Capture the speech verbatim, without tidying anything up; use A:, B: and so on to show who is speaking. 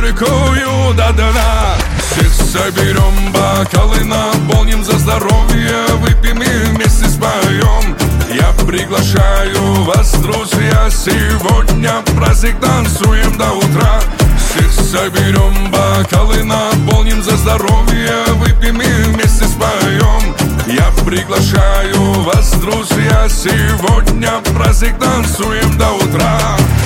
A: горькую до дна. Всех соберем, бокалы наполним за здоровье, выпьем и вместе споем. Я приглашаю вас, друзья, сегодня праздник, танцуем до утра. Всех соберем, бокалы наполним за здоровье, выпьем и вместе споем. Я приглашаю вас, друзья, сегодня праздник, танцуем до утра.